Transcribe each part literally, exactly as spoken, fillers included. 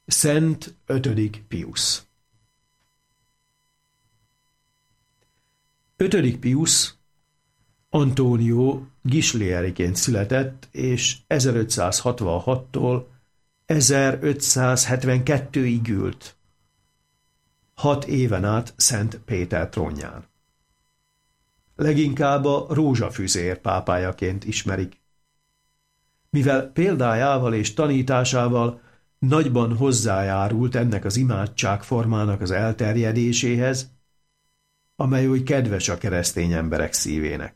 Szent ötödik Piusz. ötödik Piusz Antonio Ghislieriként született, és ezerötszázhatvanhattól ezerötszázhetvenkettőig ült. Hat éven át Szent Péter trónján. Leginkább a rózsafüzér pápájaként ismerik. Mivel példájával és tanításával nagyban hozzájárult ennek az imádságformának az elterjedéséhez, amely oly kedves a keresztény emberek szívének.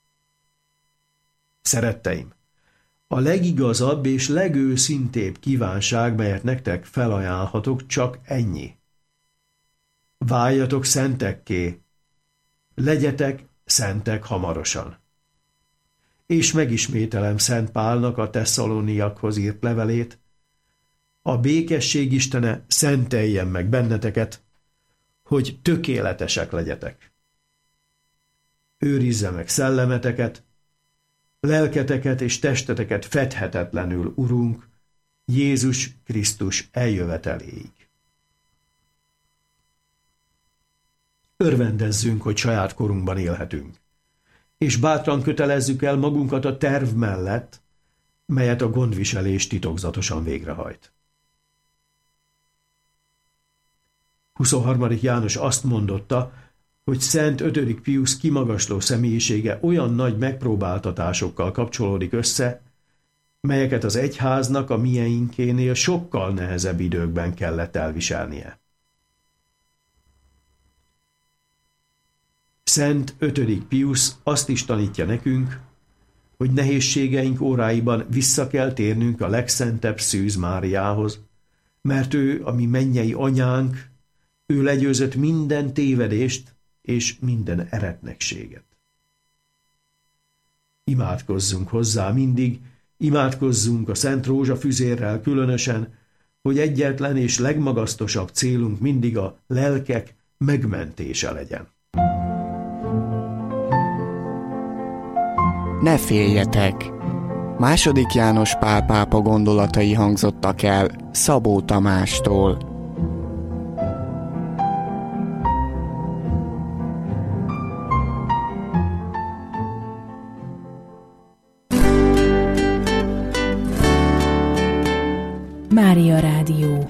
Szeretteim, a legigazabb és legőszintébb kívánság, melyet nektek felajánlhatok, csak ennyi. Váljatok szentekké, legyetek szentek hamarosan. És megismételem Szent Pálnak a Tesszaloniakhoz írt levelét: a békesség Istene szenteljen meg benneteket, hogy tökéletesek legyetek. Őrizze meg szellemeteket, lelketeket és testeteket fedhetetlenül Urunk, Jézus Krisztus eljöveteléig. Örvendezzünk, hogy saját korunkban élhetünk, és bátran kötelezzük el magunkat a terv mellett, melyet a gondviselés titokzatosan végrehajt. huszonharmadik János azt mondotta, hogy Szent ötödik Piusz kimagasló személyisége olyan nagy megpróbáltatásokkal kapcsolódik össze, melyeket az egyháznak a mieinkénél sokkal nehezebb időkben kellett elviselnie. Szent ötödik Piusz azt is tanítja nekünk, hogy nehézségeink óráiban vissza kell térnünk a legszentebb Szűz Máriához, mert ő a mi mennyei anyánk, ő legyőzött minden tévedést és minden eretnekséget. Imádkozzunk hozzá mindig, imádkozzunk a Szent Rózsafüzérrel különösen, hogy egyetlen és legmagasztosabb célunk mindig a lelkek megmentése legyen. Ne féljetek! Második János Pál pápa gondolatai hangzottak el Szabó Tamástól. Mária Rádió.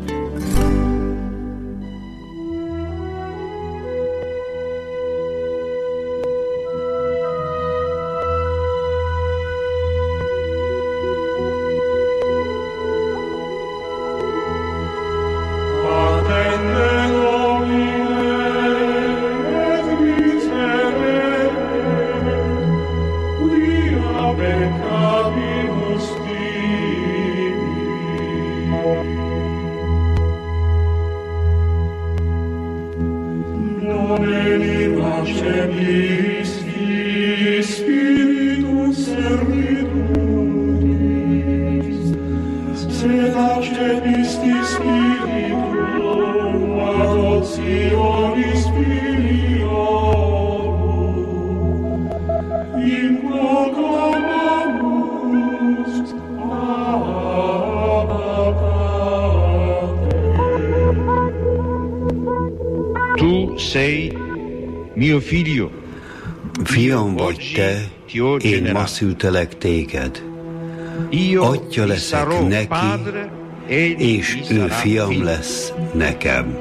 Fiam vagy te, én ma szültelek téged. Atya leszek neki, és ő fiam lesz nekem.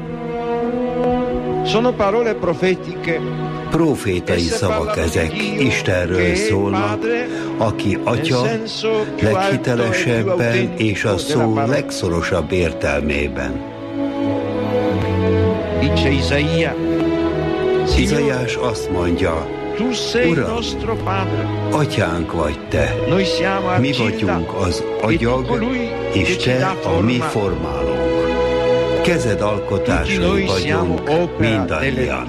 Profétai szavak ezek, Istenről szólnak, aki atya leghitelesebben és a szó legszorosabb értelmében. Izaiás azt mondja: Uram, atyánk vagy te, mi vagyunk az agyag, és te a mi formálónk. Kezed alkotásai vagyunk mindannyian.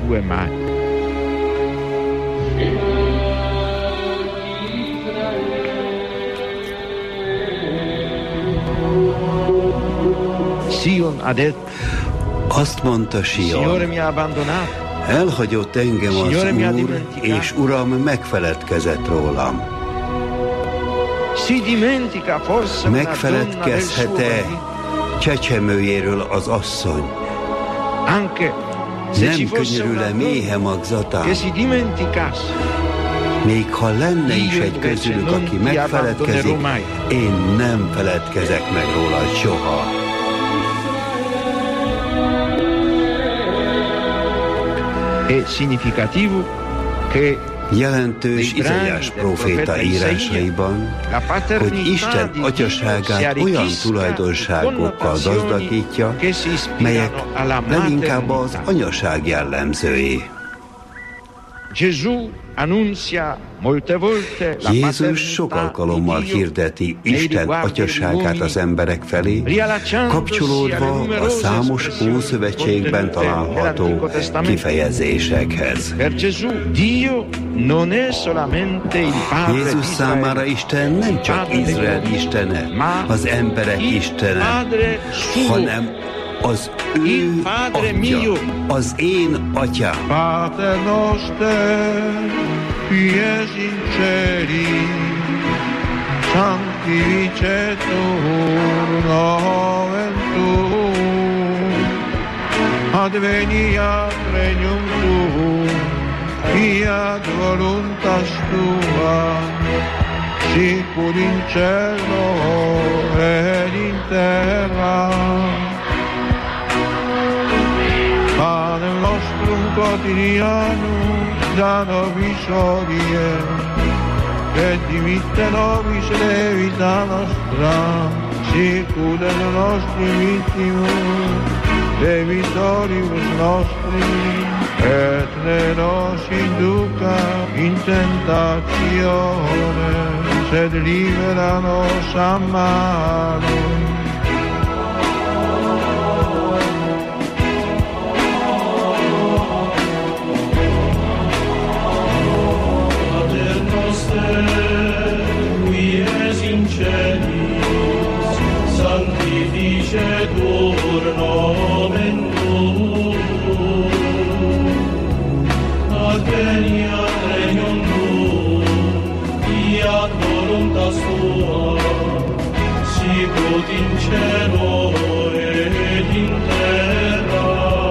Azt mondta Sion: elhagyott engem az Úr, és Uram megfeledkezett rólam. Megfeledkezhet-e csecsemőjéről az asszony. Nem könyörül-e méhe magzatán? Még ha lenne is egy közülük, aki megfeledkezik, én nem feledkezek meg róla soha. Jelentős Izaiás próféta írásaiban, hogy Isten atyaságát olyan tulajdonságokkal gazdagítja, melyek leginkább az anyaság jellemzői. Jézus sok alkalommal hirdeti Isten atyaságát az emberek felé, kapcsolódva a számos Ószövetségben található kifejezésekhez. Jézus számára Isten nem csak Izrael istene, az emberek istene, hanem az ő atya, az én atyám. Pater noster, qui es in celi, sanctificetur nomen tuum, adveniat regnum tuum, fiat voluntas tua, sicur in cielo et in terra. Panem nostrum quotidianum da nobis hodie, et dimitte nobis levita nostra, sicut et nostri vittimus, debitoribus nostri, et ne nos induca in tentatione, sed libera nos a malo. Sanctificetur nomen tuum, adveniat regnum tuum, fiat voluntas tua, sicut in cielo et in terra.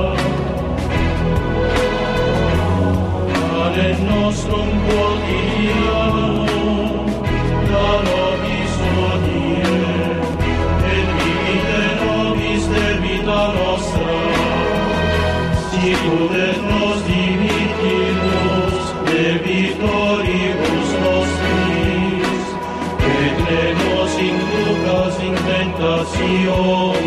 Panem nostrum quotidianum da nobis hodie, debita nostra, sicut et nos dimittimus debitoribus nostris, et ne nos inducas in tentationem,